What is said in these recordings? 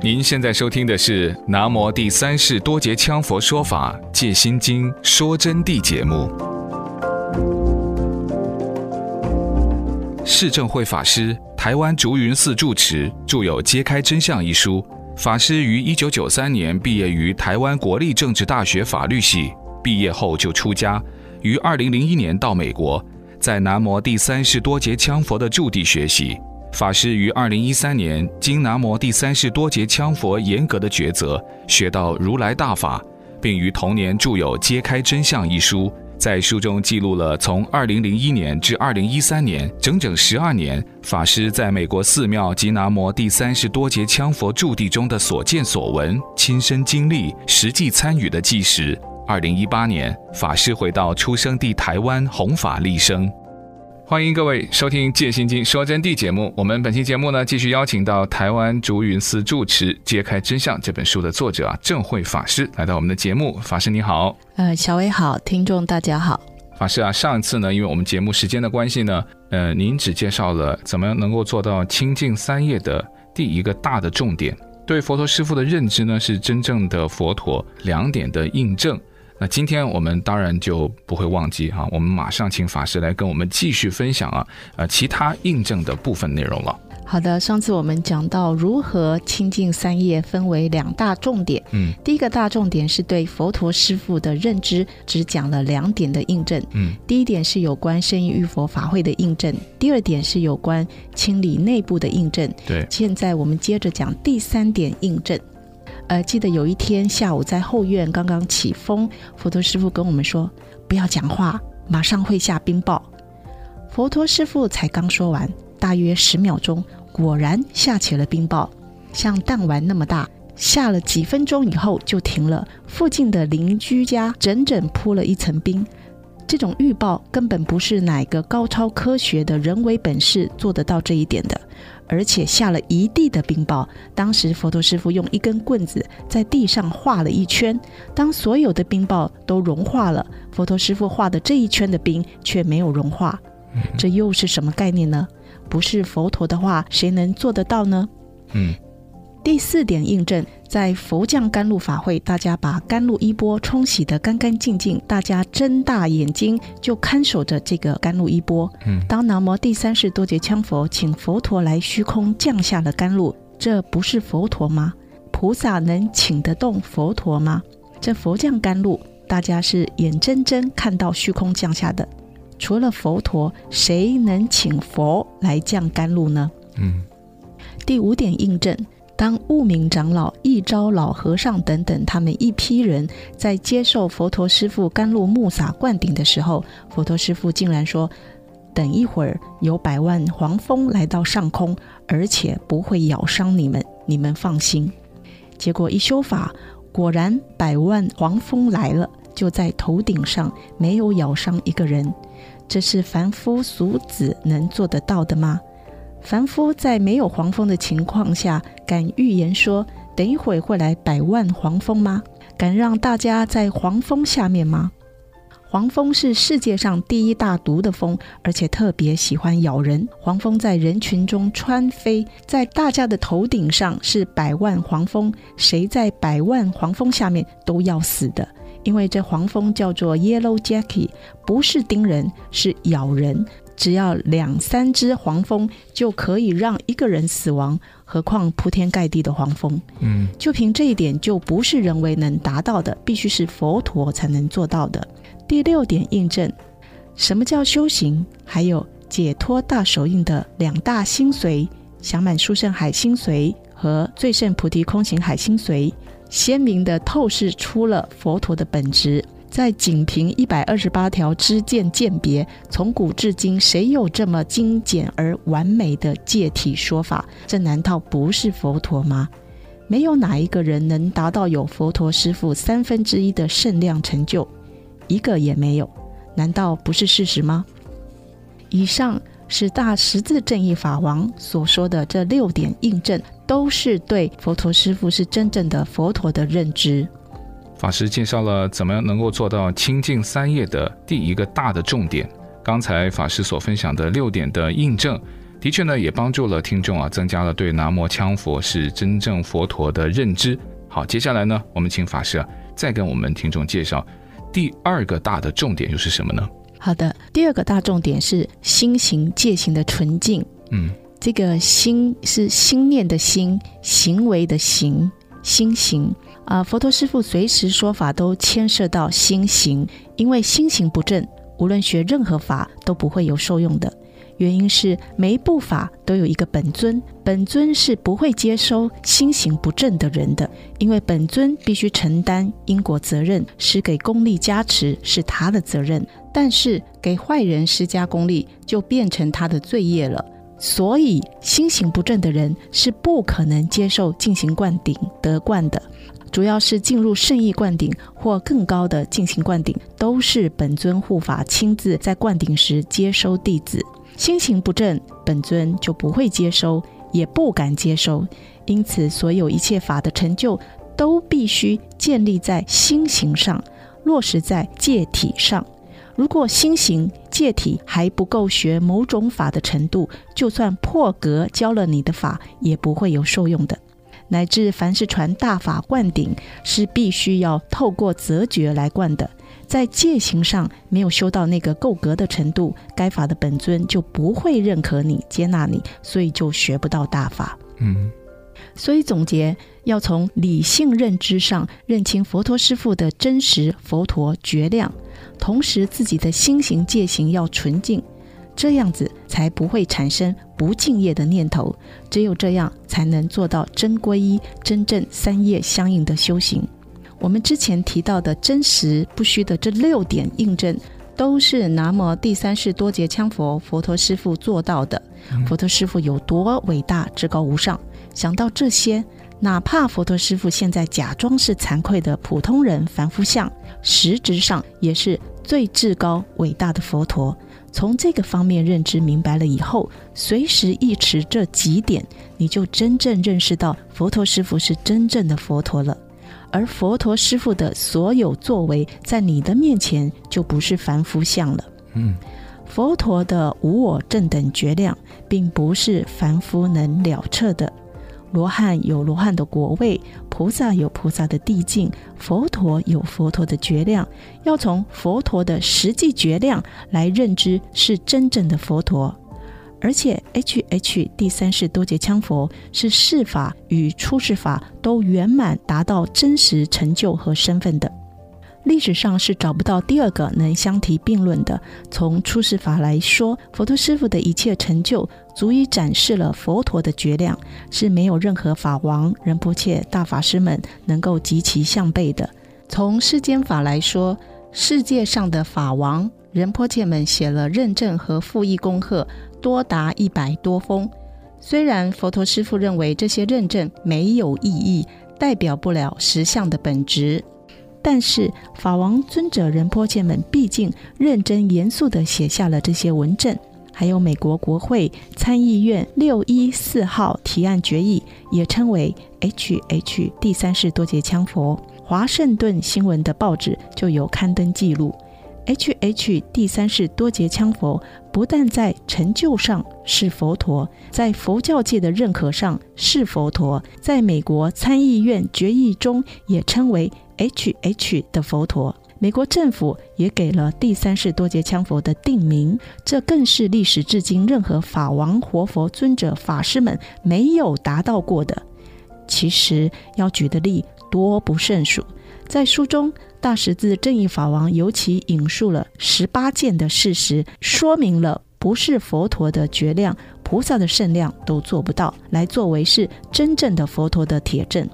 您现在收听的是南无第三世多杰羌佛说法戒心经说真谛节目。释正慧法师，台湾竹云寺住持，著有《揭开真相》一书。法师于1993年毕业于台湾国立政治大学法律系，毕业后就出家，于2001年到美国，在南无第三世多杰羌佛的驻地学习。法师于2013年经南无第三世多杰羌佛严格的抉择，学到如来大法，并于同年著有《揭开真相》一书，在书中记录了从2001年至2013年整整12年法师在美国寺庙及南无第三世多杰羌佛驻地中的所见所闻、亲身经历、实际参与的纪实。2018年，法师回到出生地台湾弘法利生。欢迎各位收听《戒心经说真谛》节目。我们本期节目呢，继续邀请到台湾竹云寺住持《揭开真相》这本书的作者正慧法师来到我们的节目。法师你好。 小伟好，听众大家好。 法师啊，上一次呢，因为我们节目时间的关系呢，您只介绍了怎么能够做到清净三业的第一个大的重点。对佛陀师父的认知呢，是真正的佛陀2点的印证。那今天我们当然就不会忘记我们马上请法师来跟我们继续分享其他印证的部分内容了。 好的，上次我们讲到如何清净三业分为2大重点。第一个大重点是对佛陀师父的认知，只讲了2点的印证。第一点是有关圣意浴佛法会的印证，第2点是有关清理内部的印证。 对， 现在我们接着讲第3点印证。记得有一天下午在后院刚刚起风，佛陀师父跟我们说不要讲话，马上会下冰雹。佛陀师父才刚说完，大约10秒钟，果然下起了冰雹，像弹丸那么大，下了几分钟以后就停了。附近的邻居家整整铺了一层冰。这种预报根本不是哪个高超科学的人为本事做得到这一点的，而且下了一地的冰雹。当时佛陀师父用一根棍子在地上画了一圈，当所有的冰雹都融化了，佛陀师父画的这一圈的冰却没有融化。这又是什么概念呢？不是佛陀的话，谁能做得到呢？第4点印证，在佛降甘露法会，大家把甘露衣钵冲洗得干干净净，大家睁大眼睛就看守着这个甘露衣钵。当南无第三世多杰羌佛请佛陀来虚空降下了甘露，这不是佛陀吗？菩萨能请得动佛陀吗？这佛降甘露，大家是眼睁睁看到虚空降下的，除了佛陀，谁能请佛来降甘露呢？第5点印证，当悟明长老、一招老和尚等等他们一批人在接受佛陀师父甘露沐洒灌顶的时候，佛陀师父竟然说等一会儿有100万黄蜂来到上空，而且不会咬伤你们，你们放心。结果一修法，果然100万黄蜂来了，就在头顶上，没有咬伤一个人。这是凡夫俗子能做得到的吗？凡夫在没有黄蜂的情况下，敢预言说等一会会来100万黄蜂吗？敢让大家在黄蜂下面吗？黄蜂是世界上第1大毒的蜂，而且特别喜欢咬人。黄蜂在人群中穿飞，在大家的头顶上是100万黄蜂，谁在100万黄蜂下面都要死的。因为这黄蜂叫做 Yellow Jacket， 不是叮人，是咬人。只要2-3只黄蜂就可以让一个人死亡，何况铺天盖地的黄蜂。就凭这一点，就不是人为能达到的，必须是佛陀才能做到的。第6点印证，什么叫修行？还有解脱大手印的2大心髓，降满殊胜海心髓和最胜菩提空行海心髓，鲜明的透视出了佛陀的本质。在仅凭128条知见鉴别，从古至今谁有这么精简而完美的戒体说法？这难道不是佛陀吗？没有哪一个人能达到有佛陀师父1/3的圣量成就，一个也没有，难道不是事实吗？以上是大十字正义法王所说的这6点印证，都是对佛陀师父是真正的佛陀的认知。 法师介绍了怎么样能够做到清净3业的第一个大的重点。刚才法师所分享的6点的印证， 的确呢，也帮助了听众增加了对南无羌佛是真正佛陀的认知。好，接下来呢，我们请法师再跟我们听众介绍第二个大的重点又是什么呢？ 好的，第二个大重点是心行戒行的纯净。这个心是心念的心，行为的行，心行佛陀师父随时说法都牵涉到心行，因为心行不正，无论学任何法都不会有受用的。原因是每一部法都有一个本尊，本尊是不会接收心行不正的人的，因为本尊必须承担因果责任，施给功力加持是他的责任，但是给坏人施加功力就变成他的罪业了。所以心行不正的人是不可能接受净行灌顶得灌的，主要是进入圣意灌顶或更高的净行灌顶，都是本尊护法亲自在灌顶时接收弟子。心行不正，本尊就不会接收，也不敢接收，因此所有一切法的成就都必须建立在心行上，落实在戒体上。如果心行戒体还不够学某种法的程度，就算破格教了你的法也不会有受用的。乃至凡是传大法灌顶，是必须要透过择觉来灌的，在戒行上没有修到那个够格的程度，该法的本尊就不会认可你接纳你，所以就学不到大法。所以总结，要从理性认知上认清佛陀师父的真实佛陀觉量，同时自己的心行戒行要纯净，这样子才不会产生不敬业的念头，只有这样才能做到真皈依，真正三业相应的修行。我们之前提到的真实不虚的这6点印证，都是南无第三世多杰羌佛佛陀师父做到的。佛陀师父有多伟大至高无上，想到这些，哪怕佛陀师父现在假装是惭愧的普通人凡夫相，实质上也是最至高伟大的佛陀。从这个方面认知明白了以后，随时忆持这几点，你就真正认识到佛陀师父是真正的佛陀了。而佛陀师父的所有作为，在你的面前就不是凡夫相了。佛陀的无我正等觉量，并不是凡夫能了彻的。罗汉有罗汉的果位，菩萨有菩萨的地境，佛陀有佛陀的觉量，要从佛陀的实际觉量来认知是真正的佛陀。而且 HH 第三世多杰羌佛是世法与出世法都圆满达到真实成就和身份的，历史上是找不到第二个能相提并论的。从出世法来说，佛陀师父的一切成就足以展示了佛陀的觉量，是没有任何法王、仁波切、大法师们能够及其相悖的。从世间法来说，世界上的法王、仁波切们写了认证和附议恭贺多达100多封。虽然佛陀师父认为这些认证没有意义，代表不了实相的本质，但是法王尊者仁波切们毕竟认真严肃地写下了这些文证。还有美国国会参议院614号提案决议，也称为 HH 第三世多杰羌佛。华盛顿新闻的报纸就有刊登记录， HH 第三世多杰羌佛不但在成就上是佛陀，在佛教界的认可上是佛陀，在美国参议院决议中也称为 HH 的佛陀。美国政府也给了第三世多杰羌佛的定名，这更是历史至今任何法王、活佛、尊者、法师们没有达到过的。其实要举的例多不胜数，在书中大十字正义法王尤其引述了18件的事实，说明了不是佛陀的觉量、菩萨的圣量都做不到，来作为是真正的佛陀的铁证。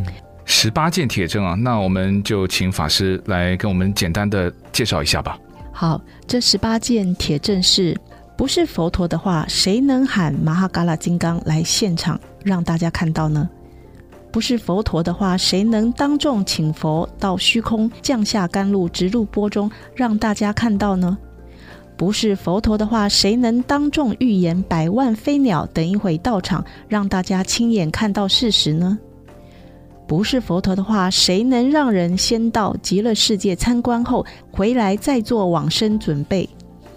18件铁证啊，那我们就请法师来跟我们简单的介绍一下吧。 好，这18件铁证是，不是佛陀的话，谁能喊马哈嘎拉金刚来现场让大家看到呢？不是佛陀的话，谁能当众请佛到虚空降下甘露直入钵中让大家看到呢？不是佛陀的话，谁能当众预言100万飞鸟等一会到场让大家亲眼看到事实呢？不是佛陀的话，谁能让人先到极乐世界参观后回来再做往生准备？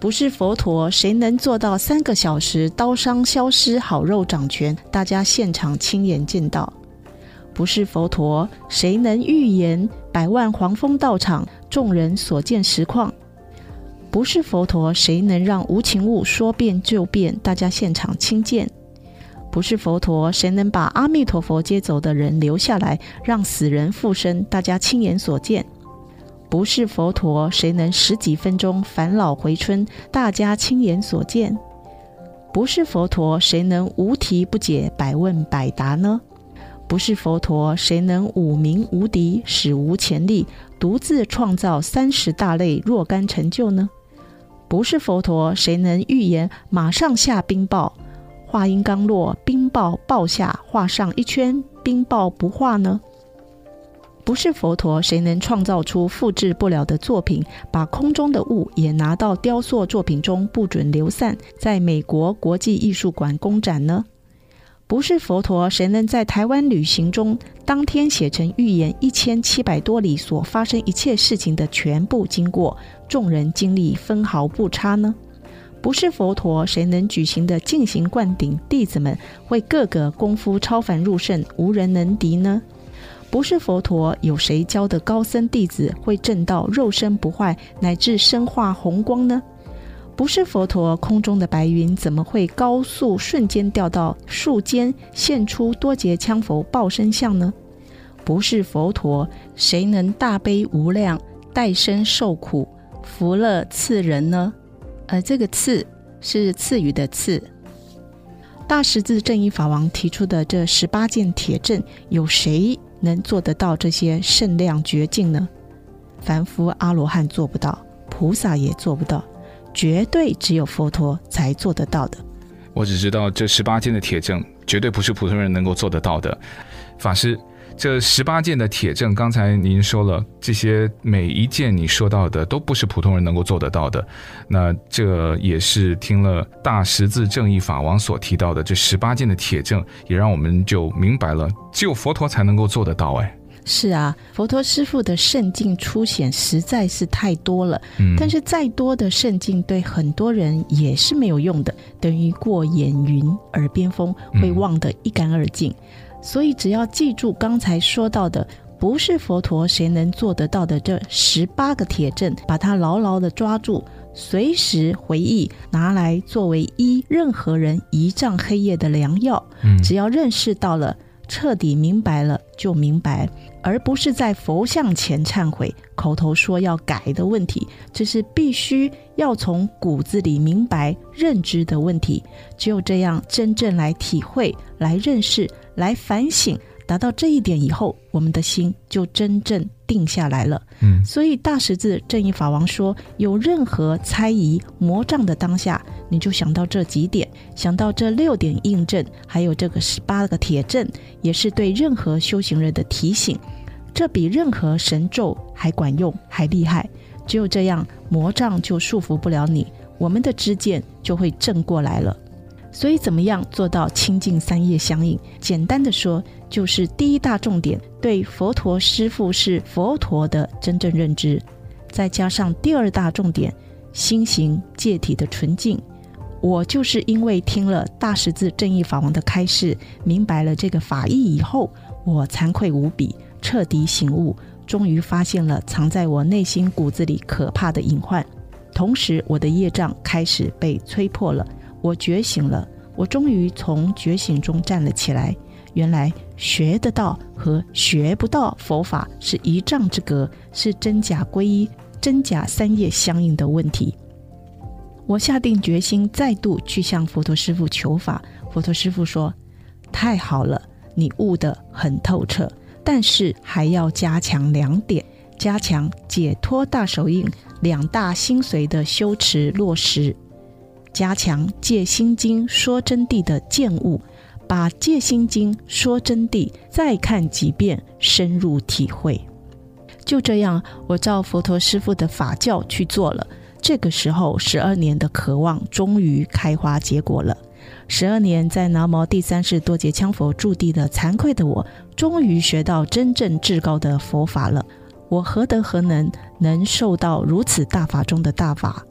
不是佛陀，谁能做到3个小时刀伤消失，好肉掌权，大家现场亲眼见到？不是佛陀，谁能预言100万黄蜂到场，众人所见实况？不是佛陀，谁能让无情物说变就变，大家现场亲见？不是佛陀，谁能把阿弥陀佛接走的人留下来，让死人复生，大家亲眼所见？不是佛陀，谁能10几分钟返老回春，大家亲眼所见？不是佛陀，谁能无题不解，百问百答呢？不是佛陀，谁能武名无敌，史无前例，独自创造30大类若干成就呢？不是佛陀，谁能预言马上下冰雹，话音刚落，冰雹暴下，画上一圈，冰雹不化呢？不是佛陀，谁能创造出复制不了的作品，把空中的雾也拿到雕塑作品中，不准流散，在美国国际艺术馆公展呢？不是佛陀，谁能在台湾旅行中当天写成预言1700多里所发生一切事情的全部经过，众人经历分毫不差呢？不是佛陀，谁能举行的进行灌顶，弟子们会个个功夫超凡入圣，无人能敌呢？不是佛陀，有谁教的高僧弟子会证到肉身不坏，乃至身化红光呢？不是佛陀，空中的白云怎么会高速瞬间掉到树间，现出多节枪佛报身相呢？不是佛陀，谁能大悲无量，代身受苦，福乐赐人呢？这个赐是赐予的赐。大十字正义法王提出的这18件铁证，有谁能做得到这些圣量绝境呢？凡夫阿罗汉做不到，菩萨也做不到，绝对只有佛陀才做得到的。 我只知道这18件的铁证绝对不是普通人能够做得到的。法师，这18件的铁证，刚才您说了，这些每一件你说到的都不是普通人能够做得到的。那这也是听了大十字正义法王所提到的这18件的铁证，也让我们就明白了，只有佛陀才能够做得到。 是啊，佛陀师父的圣境出显实在是太多了，但是再多的圣境对很多人也是没有用的，等于过眼云耳边风，会忘得一干二净。所以只要记住刚才说到的，不是佛陀谁能做得到的这18个铁证，把它牢牢地抓住，随时回忆，拿来作为任何人一丈黑夜的良药。只要认识到了，彻底明白了就明白，而不是在佛像前忏悔，口头说要改的问题，这是必须要从骨子里明白认知的问题。只有这样真正来体会，来认识，来反省，达到这一点以后，我们的心就真正定下来了。所以大十字正义法王说，有任何猜疑魔障的当下，你就想到这几点，想到这6点印证，还有这个18个铁证，也是对任何修行人的提醒。这比任何神咒还管用，还厉害。只有这样，魔障就束缚不了你，我们的知见就会正过来了。所以怎么样做到清净3业相应？简单的说，就是第一大重点，对佛陀师父是佛陀的真正认知，再加上第2大重点，心行戒体的纯净。我就是因为听了大十字正义法王的开示，明白了这个法义以后，我惭愧无比，彻底醒悟，终于发现了藏在我内心骨子里可怕的隐患。同时我的业障开始被摧破了，我觉醒了，我终于从觉醒中站了起来。原来学得到和学不到佛法是一丈之隔，是真假归一、真假3业相应的问题。我下定决心再度去向佛陀师父求法。佛陀师父说，太好了，你悟得很透彻，但是还要加强2点，加强解脱大手印2大心髓的修持落实，加强戒心经说真谛的见悟，把戒心经说真谛再看几遍，深入体会。就这样，我照佛陀师父的法教去做了。这个时候12年的渴望终于开花结果了。12年在南无第3世多杰羌佛驻地的惭愧的我，终于学到真正至高的佛法了。我何德何能，能受到如此大法中的大法？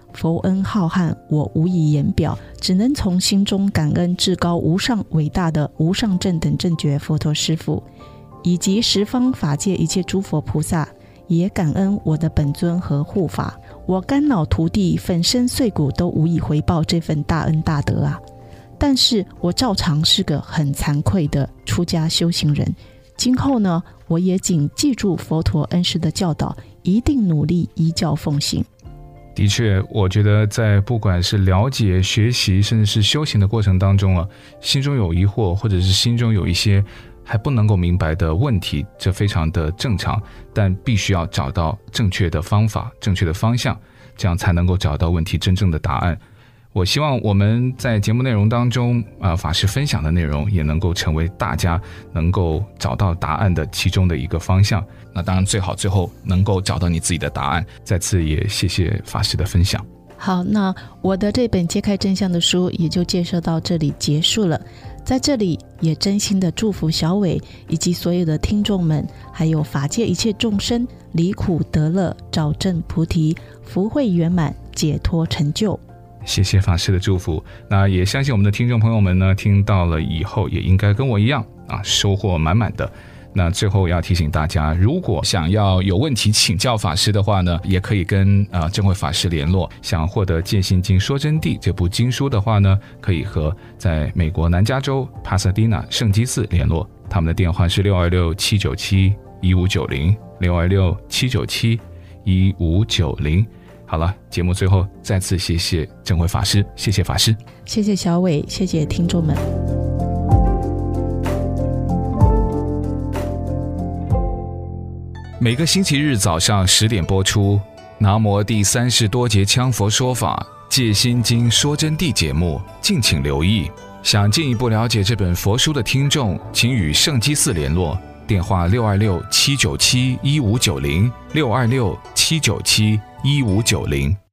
佛恩浩瀚，我无以言表，只能从心中感恩至高无上伟大的无上正等正觉佛陀师父，以及十方法界一切诸佛菩萨，也感恩我的本尊和护法。我肝脑涂地粉身碎骨都无以回报这份大恩大德啊！但是我照常是个很惭愧的出家修行人，今后呢，我也谨记住佛陀恩师的教导，一定努力依教奉行。 的确，我觉得在不管是了解、学习，甚至是修行的过程当中心中有疑惑，或者是心中有一些还不能够明白的问题，这非常的正常，但必须要找到正确的方法、正确的方向，这样才能够找到问题真正的答案。我希望我们在节目内容当中法师分享的内容也能够成为大家能够找到答案的其中的一个方向。那当然最好最后能够找到你自己的答案。再次也谢谢法师的分享。 好，那我的这本揭开真相的书也就介绍到这里结束了。在这里也真心的祝福小伟以及所有的听众们，还有法界一切众生离苦得乐，找证菩提，福慧圆满，解脱成就。 谢谢法师的祝福。那也相信我们的听众朋友们呢，听到了以后也应该跟我一样收获满满的。那最后要提醒大家，如果想要有问题请教法师的话呢，也可以跟正慧法师联络。想获得《戒心经说真谛》这部经书的话呢，可以和在美国南加州帕萨迪纳圣基寺联络，他们的电话是626-797-1590 626-797-1590。好了，节目最后再次谢谢正慧法师，谢谢法师， 谢谢小伟，谢谢听众们。 每个星期日早上10点播出南无第30多节羌佛说法戒心经说真谛节目，敬请留意。想进一步了解这本佛书的听众，请与圣基寺联络，电话626-797-1590 626-797-1590。